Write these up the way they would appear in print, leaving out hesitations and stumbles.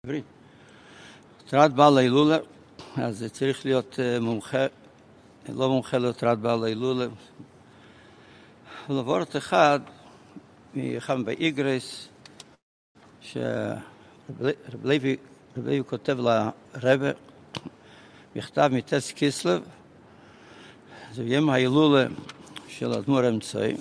עברית. תרת בעל ההילולה, אז זה צריך להיות מומחה, לא מומחה לתרת בעל ההילולה. ולבורת אחד, מאחד באיגרס, שרב לוי כותב לרבא, מכתב מטס קיסלב, זה יום ההילולה של האדמו"ר האמצעי.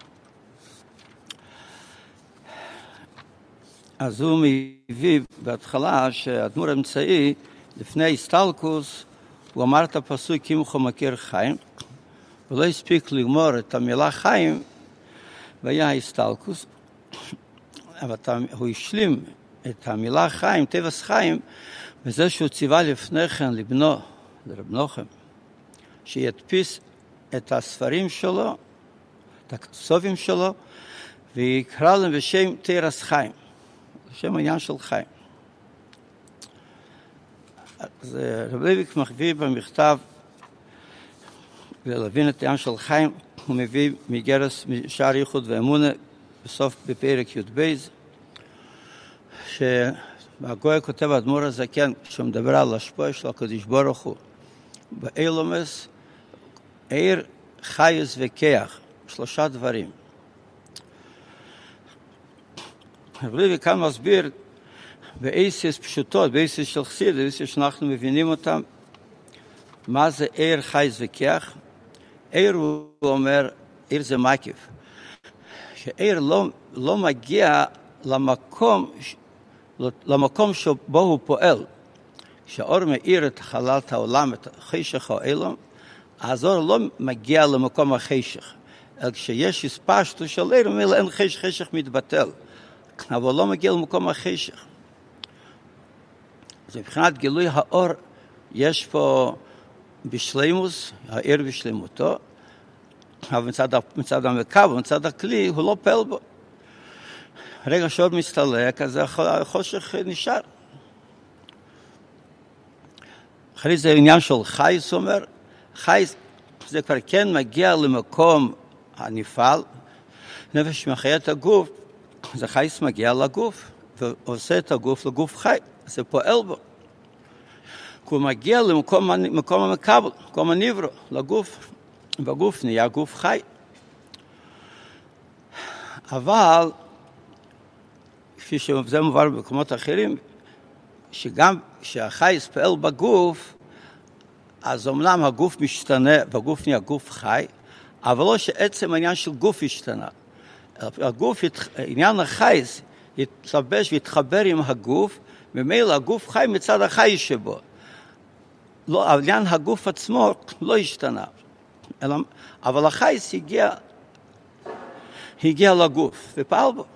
אז הוא מביא בהתחלה שהאדמו"ר האמצעי, לפני הסטלקוס, הוא אמר את הפסוק "קמחו מכיר חיים", ולא הספיק לגמור את המילה חיים, והיה הסטלקוס, אבל הוא השלים את המילה חיים, טבעס חיים, וזה שהוא ציווה לפני כן לבנו, לרב נוחם, שידפיס את הספרים שלו, את הכתובים שלו, ויקרא להם בשם טרס חיים. שם העניין של חיים. אז רב לוי מביא במכתב, ולהבין את העניין של חיים, הוא מביא מגרס משער ייחוד ואמונה, בסוף בפרק י"ב, שהגוי כותב האדמו"ר הזקן, שהוא מדבר על השפוע של הקדוש ברוך הוא, באילומס, עיר, חייס וכיח, שלושה דברים. רב לוי כאן מסביר באיסיס פשוטות, באיסיס של חסידות, באיסיס שאנחנו מבינים אותם, מה זה עיר, חייס וכיח. עיר, הוא אומר, עיר זה מקיף. שעיר לא מגיע למקום שבו הוא פועל. כשהאור מאיר את חללת העולם, את חשך העולם, אז האור לא מגיע למקום החשך. אלא כשיש הספשטות של עיר, אומר, אין חשך מתבטל. אבל לא מגיע למקום החשך. אז מבחינת גילוי האור, יש פה בשלימוס, העיר בשלימותו, אבל מצד המקב, מצד הכלי, הוא לא פועל בו. רגע שהאור מסתלק, אז החושך נשאר. אחרי זה עניין של חייס, אומר, חייס זה כבר כן מגיע למקום הנפעל, נפש מחיה את הגוף, אז החייס מגיע לגוף, ועושה את הגוף לגוף חי, אז זה פועל בו. כי הוא מגיע למקום המקבל, מקום הנברו, לגוף, בגוף נהיה גוף חי. אבל, כפי שזה מובן במקומות אחרים, שגם כשהחייס פועל בגוף, אז אומנם הגוף משתנה, והגוף נהיה גוף חי, אבל לא שעצם העניין של גוף השתנה. הגוף, עניין החייס, יתלבש ויתחבר עם הגוף, ממילא הגוף חי מצד החי שבו. לא, עניין הגוף עצמו לא השתנה. אבל החייס הגיע לגוף ופעל בו.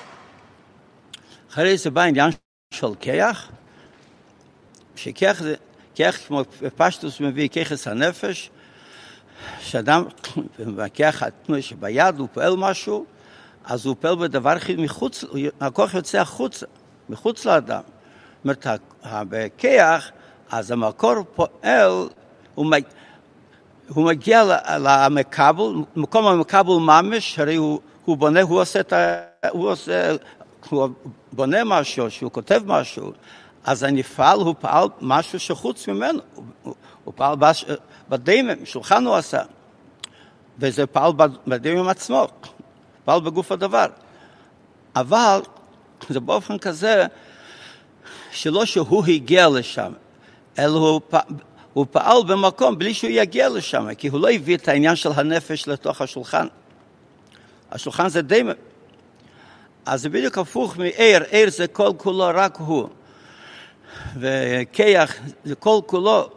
אחרי זה בא עניין של כיח, שכיח זה, כיח כמו פשטוס מביא כיחס הנפש, שאדם, בכיח התנועה שביד הוא פועל משהו, אז הוא פועל בדבר מחוץ, הכוח יוצא החוצה, מחוץ לאדם. זאת אומרת, בכיח, אז המקור פועל, הוא מגיע למקבל, מקום המקבל ממש, הרי הוא בונה, הוא בונה משהו, שהוא כותב משהו, אז הנפעל הוא פעל משהו שחוץ ממנו, הוא פעל בדמם, שולחן הוא עשה, וזה פעל בדמם עצמו, פעל בגוף הדבר. אבל זה באופן כזה שלא שהוא הגיע לשם, אלא הוא פעל במקום בלי שהוא יגיע לשם, כי הוא לא הביא את העניין של הנפש לתוך השולחן. השולחן זה דמם. אז זה בדיוק הפוך מעיר, עיר זה כל כולו רק הוא. וכיח זה כל כולו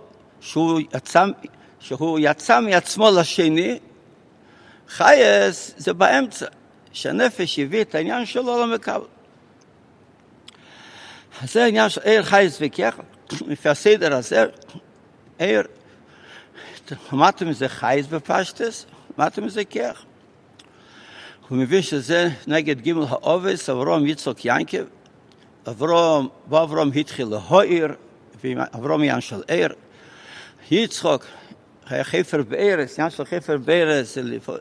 שהוא יצא מעצמו לשני, חייס זה באמצע, שהנפש הביא את העניין שלו למקבל. אז זה העניין של עיר, חייס וכיח, לפי הסדר הזה, עיר, אמרתם מזה חייס בפשטס, אמרתם מזה כיח. הוא מבין שזה נגד ג' האובס, אברום יצחק ינקב, אברום התחיל להועיר, ואברום עניין של עיר, יצחק היה חפר בארץ, עניין של חפר בארץ,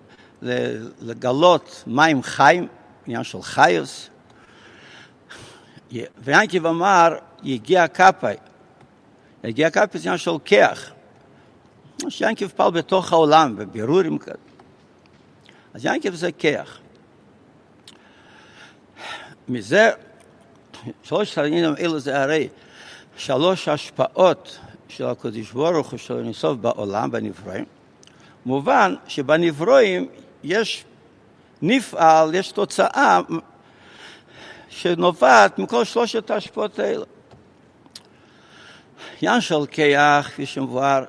לגלות מים חיים, עניין של חיוס. ויינקב אמר, יגיע כפי. יגיע כפי זה עניין של כיח. שיינקב פעל בתוך העולם, בבירורים כאלה. אז יינקב זה כיח. מזה, שלוש העניינים האלה זה הרי שלוש השפעות של הקדוש ברוך הוא של אינסוף בעולם, בנברואים. מובן שבנברואים יש נפעל, יש תוצאה שנובעת מכל שלושת ההשפעות האלה. עניין של כיח, כפי שמבואר,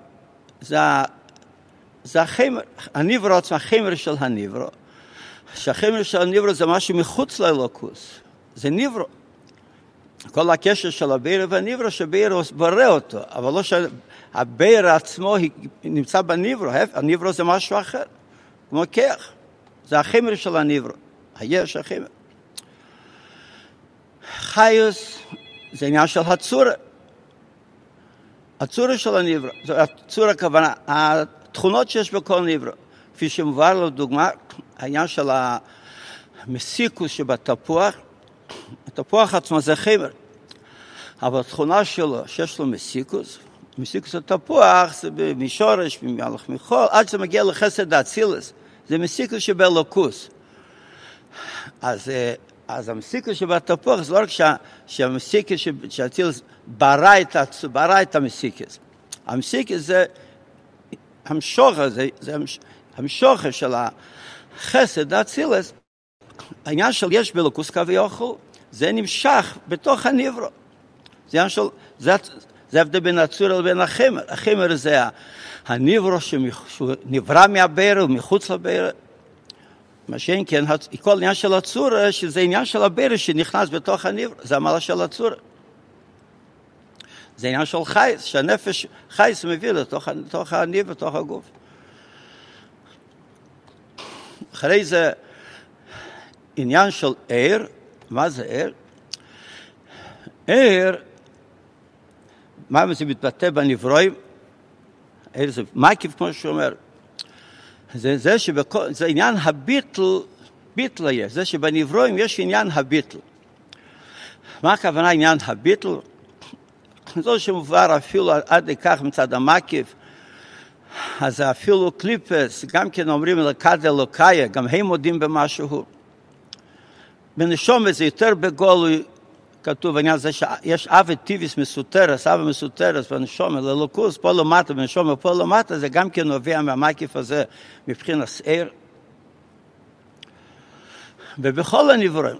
זה החמר, הנברו עצמו, החמר של הנברו. שהחמר של הנברו זה משהו מחוץ לאלוקוס. זה נברו. כל הקשר של הבאר והנברו, שבאר בורא אותו, אבל לא שהבאר עצמו נמצא בנברו. הנברו זה משהו אחר, כמו כיח. זה החמר של הנברו. היש החמר. חיוס זה עניין של הצורה. הצורה של הנברו. זה הצורה הכוונה. התכונות שיש בכל נברו. כפי שמובן לדוגמה, העניין של המסיקוס שבתפוח, התפוח עצמו זה חמר. אבל התכונה שלו, שיש לו מסיקוס, מסיקוס התפוח זה משורש, ממלך מחול, עד שזה מגיע לחסד האצילס. זה מסיקוס שבאלוקוס. אז המסיקוס שבתפוח זה לא רק שהמסיקוס שהאצילס ברא את המסיקוס. המסיקוס זה המשוחר, זה המשוחר של החסד האצילס. העניין של יש באלוקוס כביכול, זה נמשך בתוך הנברו. זה ההבדל בין הצורה לבין החמר. החמר זה הנברו שנברא מהבאר ומחוץ לבאר. מה שאין כן, כל עניין של הצורה, שזה עניין של הבאר שנכנס בתוך הנברו. זה המעלה של הצורה. זה עניין של חייס, שהנפש חייס מביא לתוך הנברו, לתוך הגוף. אחרי זה עניין של עיר. מה זה עיר? עיר, מה זה מתבטא בנברואים? עיר זה מקיף, כמו שאומר. זה עניין הביטל יש. זה שבנברואים יש עניין הביטל. מה הכוונה עניין הביטל? זו שמובן אפילו עד לכך מצד המקיף, אז אפילו קליפס, גם כן אומרים אלוקד אלוקאיה, גם הם מודים במשהו. בנשום זה יותר בגולוי, כתוב בעניין הזה שיש אבי טיביס מסותרס, אבי מסותרס בנשום, ללוקוס, פה למטה, בנשום פה למטה, זה גם כן נובע מהמקיף הזה מבחינת עיר. ובכל הנברואים,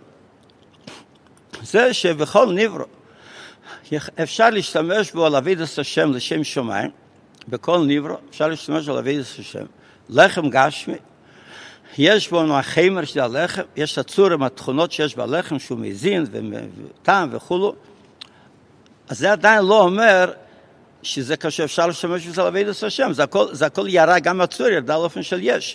זה שבכל נברו, אפשר להשתמש בו על עבודת השם לשם שמיים, בכל נברו אפשר להשתמש בו על עבודת השם, לחם גשמי, יש בו החמר של הלחם, יש הצורה מהתכונות שיש בלחם, שהוא מזין וטעם וכולו. אז זה עדיין לא אומר שזה כאשר אפשר לשמש בזה לעבודת השם. זה הכל ירה, גם הצורה ירדה לאופן של יש.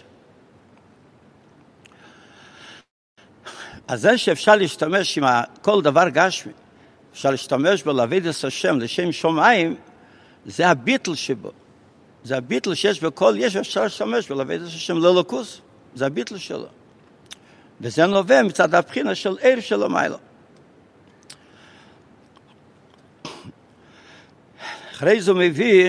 אז זה שאפשר להשתמש עם כל דבר גשמי, אפשר להשתמש בו לעבודת השם, לשם שמיים, זה הביטל שבו. זה הביטל שיש בכל יש, אפשר להשתמש בו לעבודת השם לאלוקוס. זה הביטל שלו. וזה נובע מצד הבחינה של עיר שלו מיילו. אחרי זה מביא,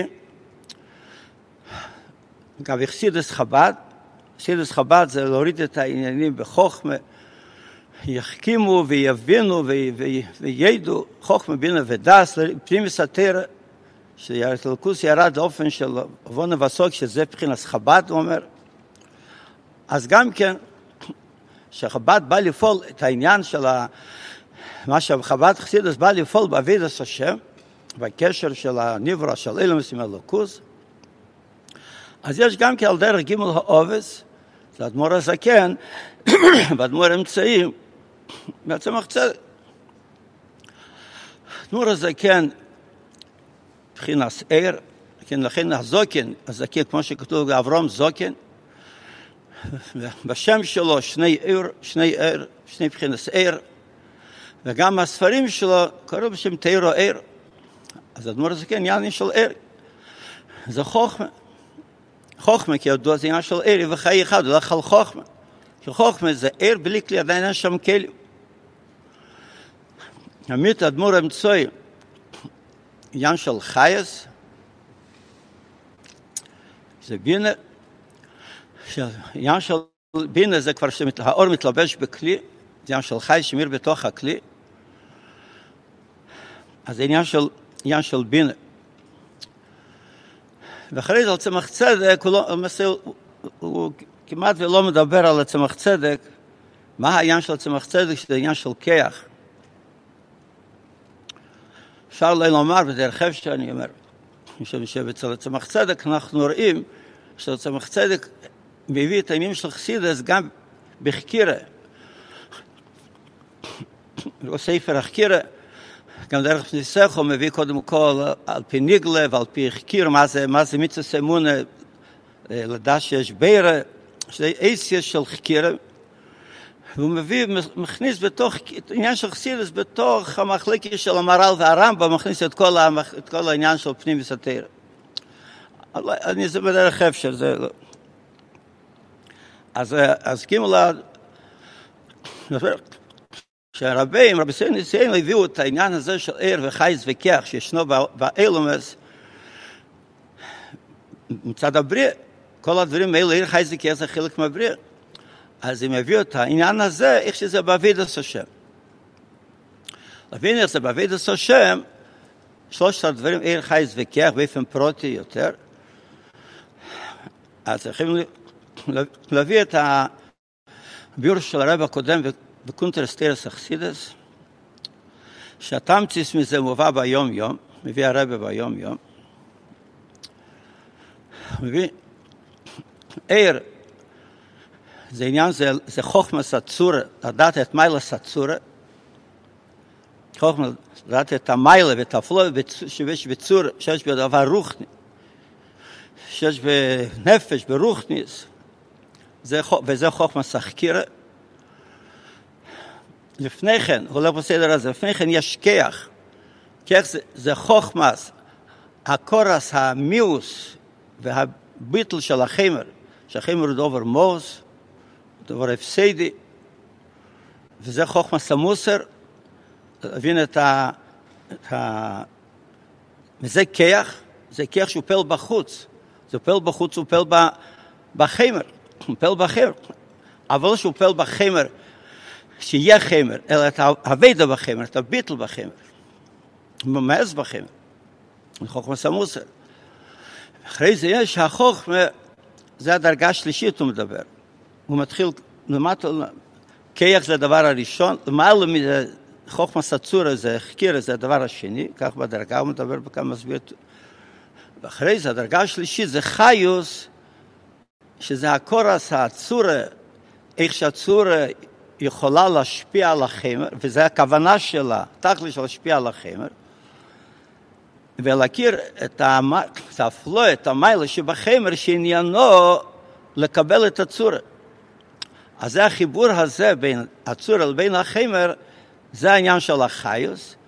גם חסידות חב"ד. חסידות חב"ד זה להוריד את העניינים בחוכמה, יחכימו ויבינו וידעו, חוכמה בינה ודס, פנימיס התורה, שהאלוקוס ירד לאופן של עוונה וסוג, שזה בחינת חב"ד, הוא אומר. אז גם כן, שחב"ד בא לפעול את העניין של מה שחב"ד חסידות בא לפעול בעבודת השם, בקשר של הנברא של אילומס עם אלוקוס, אז יש גם כן על דרך ג' העובס, זה האדמו"ר הזקן, באדמו"ר אמצעי, בעצם צדק. האדמו"ר הזקן, מבחינת עיר, לכן הזוקן, הזקן, כמו שכתוב אברהם זוקן, בשם שלו שני מבחינת עיר, וגם הספרים שלו קראו בשם תירו עיר. אז האדמו"ר הזקן עניין של עיר. זה חוכמה. חוכמה, כי ידוע זה עניין של עיר, וחיי אחד, הולך על חוכמה. כי חוכמה זה עיר בלי כלי, עדיין אין שם כלים. עמית האדמו"ר אמצעי, עניין של חייס, זה בינה, עניין של בינה זה כבר שהאור מתלבש בכלי, זה עניין של חייס שמיר בתוך הכלי, אז זה עניין של בינה. ואחרי זה על צמח צדק, הוא כמעט ולא מדבר על הצמח צדק, מה העניין של הצמח צדק? שזה עניין של כיח. אפשר לומר בדרך כלל שאני אומר, משום שבצל הצמח צדק אנחנו רואים שהצמח צדק מביא את העניינים של חסידס גם בחקירה. בספר החקירה, גם דרך ניסח הוא מביא קודם כל על פי ניגלה ועל פי חקיר, מה זה מצוות אמונה, לדעת שיש בירה, שזה עשייה של חקירה, והוא מביא, מכניס בתוך עניין של חסידס, בתוך המחלקה של המהר"ל והרמב"ם, מכניס את כל העניין של פנים וסתירה. זה בדרך אפשר, זה לא. אז קימלה, שהרבים, רבי ניסיון הביאו את העניין הזה של עיר וחייס וכיח שישנו באילומס מצד הבריאה. כל הדברים האלה, עיר חייס וכיח זה חלק מהבריאה. אז הם הביאו את העניין הזה, איך שזה בעבודת השם. להבין איך זה בעבודת השם, שלושת הדברים, עיר חייס וכיח, באופן פרוטי יותר. אז צריכים להביא את הביור של הרב הקודם בקונטר סטיירס אכסידס, שהתמציס מזה מובא ביום יום, מביא הרב ביום יום, מביא עיר, זה עניין, זה חוכמה סצורה, לדעת את מיילה סצורה, חוכמה לדעת את המיילה ואת הפלוא שיש בצורה, שיש בדבר רוחני, שיש בנפש, ברוחניס, וזה חוכמה סחקירה. לפני כן, הוא הולך בסדר הזה, לפני כן יש כיח. כיח זה חוכמס, הקורס, המיוס והביטל של החמר, שהחמר הוא דובר מוס, דובר הפסדי, וזה חוכמס המוסר, להבין וזה כיח, זה כיח שהוא פל בחוץ, זה פל בחוץ, הוא פל בחמר, הוא פל בחמר, אבל שהוא פל בחמר, שיהיה חמר, אלא את הוידה בחמר, את הביטל בחמר, ממאס בחמר, חוכמה סמוסר. אחרי זה יש החוכמה, זה הדרגה השלישית הוא מדבר. הוא מתחיל למטה, כיח זה הדבר הראשון, למעלה מזה, חוכמה סצורה זה חקירה, זה הדבר השני, כך בדרגה הוא מדבר בכמה מסביר. ואחרי זה הדרגה השלישית זה חיוס, שזה הקורס, הצורה, איך שהצורה יכולה להשפיע על החמר, וזו הכוונה שלה, תכלי של להשפיע על החמר, ולהכיר את הפלוא, את המיילה שבחמר, שעניינו לקבל את הצורה. אז זה החיבור הזה בין הצורה לבין החמר, זה העניין של החיוס,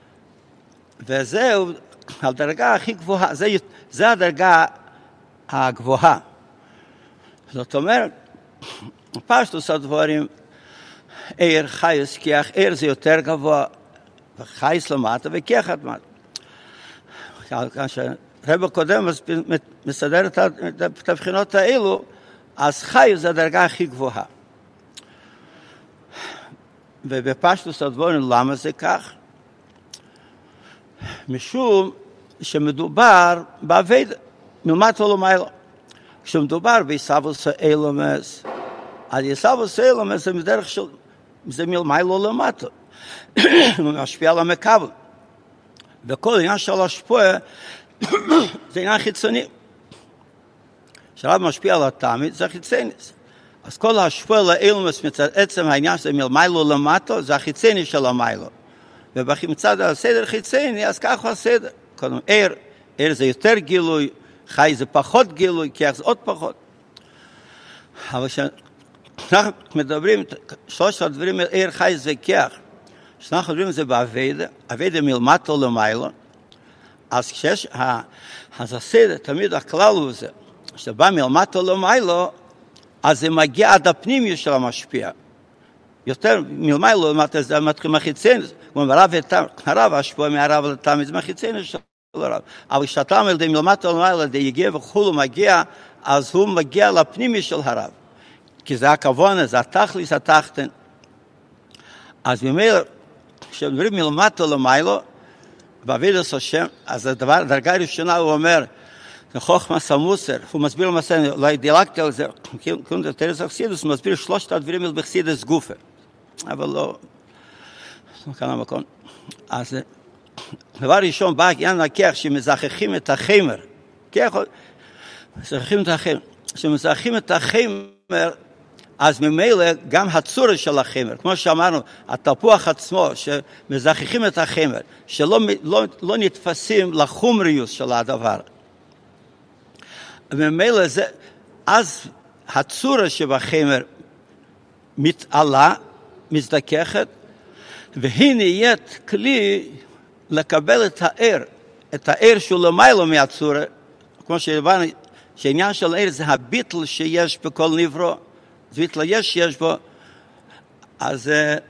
וזהו הדרגה הכי גבוהה, זה הדרגה הגבוהה. זאת אומרת, פשטוס הדברים, עיר, חייס, כיח, עיר זה יותר גבוה, וחייס למטה וכיח עד מטה. כשהרב הקודם מסדר את הבחינות האלו, אז חייס זה הדרגה הכי גבוהה. ובפשטוס הדברים, למה זה כך? משום שמדובר בעבודה, מלמטה ולמעלה. כשמדובר ביסבוס האילומס, אז יסבוס האילומס זה מדרך של, זה מלמעלה למטה. הוא משפיע על המקבל. וכל עניין של השפוע זה עניין חיצוני. כשרב משפיע על התמיד זה חיצוני. אז כל השפוע לאילומס מצד עצם העניין שזה מלמעלה למטה, זה החיצוני של המעלה. ומצד הסדר חיצוני, אז ככה הסדר. קודם עיר זה יותר גילוי, חי זה פחות גילוי, כיח זה עוד פחות. אבל כשאנחנו מדברים, שלושת הדברים על עיר, חי זה כיח, כשאנחנו מדברים זה בעבודה, עבודה מלמטה למעלה, אז כשיש, אז הסדר, תמיד הכלל הוא זה, כשאתה בא מלמטה למעלה, אז זה מגיע עד הפנימי של המשפיע. יותר מלמעלה למטה זה מתחיל מחיצני, כמו הרב השפוע מהרב לתמיד, זה מחיצני שלו. הרב. אבל כשאתה אומר די מלמטה למעלה, די יגיע וכולו מגיע, אז הוא מגיע לפנימי של הרב. כי זה הכוונה, זה התכליס התחתן. אז ממילא, כשמדברים מלמטה למעלה, בעבודת השם, אז הדרגה הראשונה הוא אומר, חוכמת המוסר, הוא מסביר למעשה, אולי דילגתי על זה, כאילו תרס החסידוס, הוא מסביר 3 הדברים האלה בחסידוס גופה. אבל לא כאן המקום. אז דבר ראשון, בא עניין הכך שמזכחים את החמר. מזכחים את החמר. כשמזכחים את החמר, אז ממילא גם הצורה של החמר, כמו שאמרנו, התפוח עצמו, שמזכחים את החמר, שלא לא נתפסים לחומריוס של הדבר. ממילא זה, אז הצורה שבחמר מתעלה, מזדככת, והיא נהיית כלי לקבל את הער שהוא למעלה מהצורה, כמו שהבנו, שהעניין של הער זה הביטל שיש בכל נברוא, זה ביטל יש בו, אז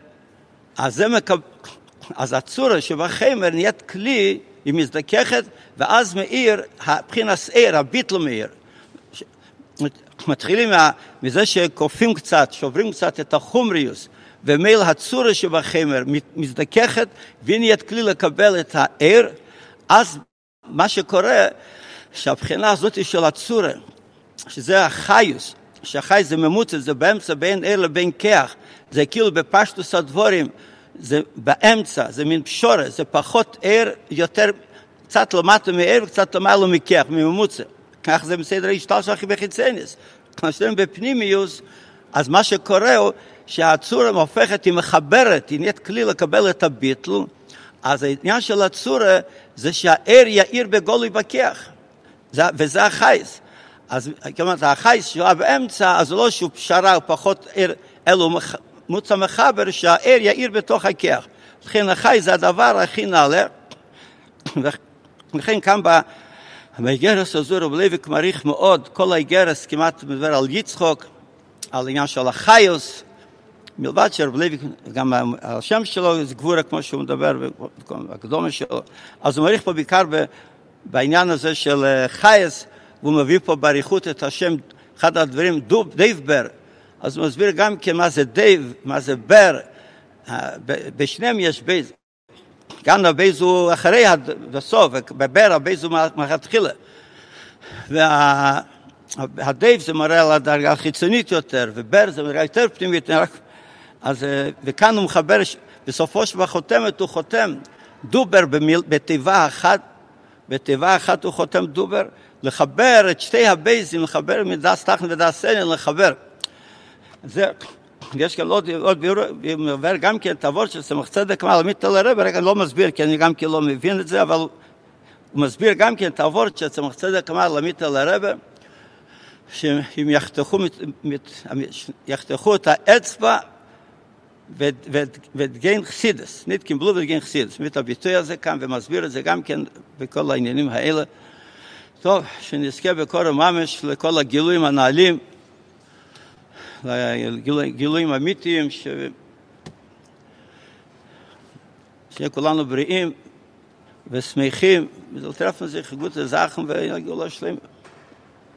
הצורה שבחמר נהיית כלי, היא מזדככת, ואז מאיר, הבחינת ער, הביטל מאיר. מתחילים מזה שקופים קצת, שוברים קצת את החומריוס, ומייל הצורה שבחמר מזדככת, והיא נהיית כלי לקבל את הער, אז מה שקורה, שהבחינה הזאת של הצורה, שזה החיוס, שהחי זה ממוצע, זה באמצע בין ער לבין כח, זה כאילו בפשטוס הדבורים, זה באמצע, זה מין פשורה, זה פחות ער, יותר, קצת למטה מער וקצת למעלה מכח, מממוצע. כך זה בסדר השתל של אחי בחיצניס. כשאתם בפנימיוס, אז מה שקורה הוא שהצורה הופכת, היא מחברת, היא נהיית כלי לקבל את הביטל, אז העניין של הצורה זה שהער יאיר בגולוי בכח, וזה החייס. אז כמובן, החייס שהוא באמצע, אז לא שהוא פשרה, הוא פחות ער, אלו מוצא מחבר שהער יאיר בתוך הכח. לכן החייס זה הדבר הכי נעלה, ולכן כאן באיגרס הזו רב לייבק מעריך מאוד, כל האיגרס כמעט מדבר על יצחוק, על עניין של החיוס, מלבד שרב לייבק, גם על השם שלו, זה גבורה כמו שהוא מדבר, הקדומה שלו, אז הוא מעריך פה בעיקר בעניין הזה של חייס, והוא מביא פה בעריכות את השם, אחד הדברים, דייב בר, אז הוא מסביר גם כן מה זה דייב, מה זה בר, בשניהם יש בייז, כאן הבייז הוא אחרי הסוף, בבר הבייז הוא מהתחילה. והדייב זה מראה על הדרגה החיצונית יותר, ובר זה מראה יותר פנימית. אז, וכאן הוא מחבר, בסופו של חותמת הוא חותם דובר בתיבה אחת הוא חותם דובר, לחבר את שתי הבייזים, לחבר מדס תחן ודס סנן, לחבר. זה... יש כאן עוד ביור, ומעבר גם כן את העבוד של סמך צדק מעל עמית אל הרב, רגע לא מסביר, כי אני גם כן לא מבין את זה, אבל הוא מסביר גם כן את העבוד של סמך צדק מעל עמית אל הרב, שהם יחתכו את האצבע ואת גין חסידס, נית קיבלו ואת גין חסידס. את הביטוי הזה כאן ומסביר את זה גם כן בכל העניינים האלה. טוב, שנזכה בכל הממש לכל הגילויים הנעלים, גילויים אמיתיים, שיהיה כולנו בריאים ושמחים, וזאת טרף הזה חגות לזכם וגאולה שלמה.